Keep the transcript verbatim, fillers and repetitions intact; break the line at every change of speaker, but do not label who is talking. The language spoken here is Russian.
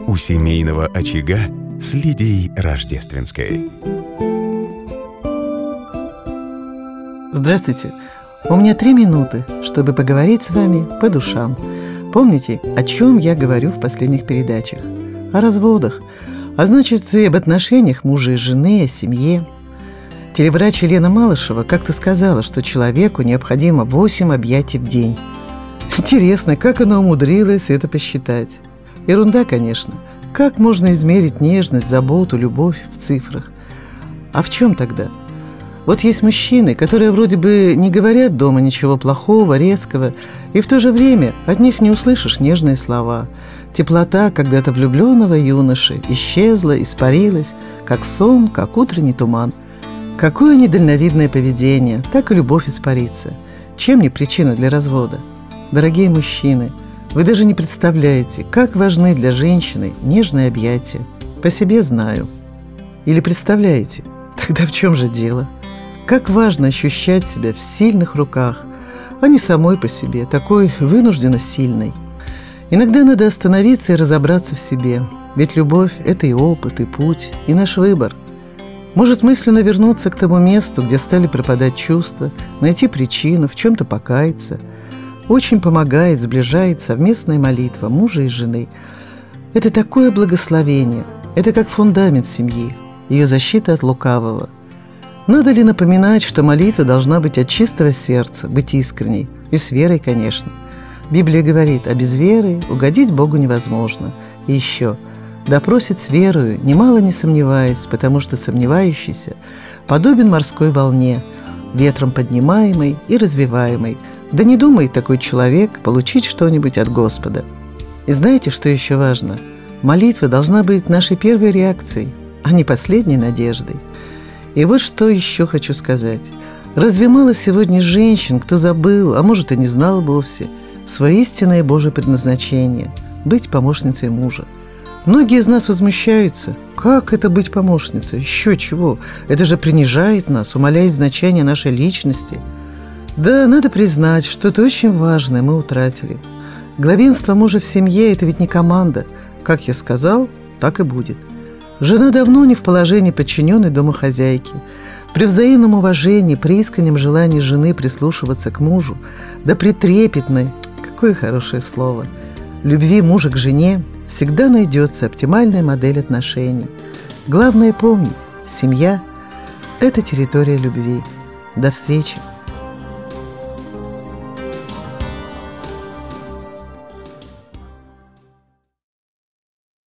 у семейного очага с Лидией Рождественской.
Здравствуйте! У меня три минуты, чтобы поговорить с вами по душам. Помните, о чем я говорю в последних передачах? О разводах, а значит и об отношениях мужа и жены, о семье. Телеврач Елена Малышева как-то сказала, что человеку необходимо восемь объятий в день. Интересно, как она умудрилась это посчитать? Ерунда, конечно. Как можно измерить нежность, заботу, любовь в цифрах? А в чем тогда? Вот есть мужчины, которые вроде бы не говорят дома ничего плохого, резкого, и в то же время от них не услышишь нежные слова. Теплота когда-то влюбленного юноши исчезла, испарилась, как сон, как утренний туман. Какое недальновидное поведение, так и любовь испарится. Чем не причина для развода? Дорогие мужчины, вы даже не представляете, как важны для женщины нежные объятия. По себе знаю. Или представляете? Тогда в чем же дело? Как важно ощущать себя в сильных руках, а не самой по себе, такой вынужденно сильной. Иногда надо остановиться и разобраться в себе, ведь любовь – это и опыт, и путь, и наш выбор. Может мысленно вернуться к тому месту, где стали пропадать чувства, найти причину, в чем-то покаяться. Очень помогает, сближает совместная молитва мужа и жены. Это такое благословение, это как фундамент семьи, ее защита от лукавого. Надо ли напоминать, что молитва должна быть от чистого сердца, быть искренней, и с верой, конечно. Библия говорит, а без веры угодить Богу невозможно. И еще, да просит с верою, немало не сомневаясь, потому что сомневающийся подобен морской волне, ветром поднимаемой и развиваемой. Да не думает такой человек получить что-нибудь от Господа. И знаете, что еще важно? Молитва должна быть нашей первой реакцией, а не последней надеждой. И вот что еще хочу сказать. Разве мало сегодня женщин, кто забыл, а может и не знал вовсе, свое истинное Божие предназначение – быть помощницей мужа? Многие из нас возмущаются. Как это быть помощницей? Еще чего? Это же принижает нас, умаляет значение нашей личности. Да, надо признать, что-то очень важное мы утратили. Главенство мужа в семье – это ведь не команда. Как я сказал, так и будет. Жена давно не в положении подчиненной домохозяйки. При взаимном уважении, при искреннем желании жены прислушиваться к мужу, да при трепетной, какое хорошее слово, любви мужа к жене всегда найдется оптимальная модель отношений. Главное помнить, семья – это территория любви. До встречи!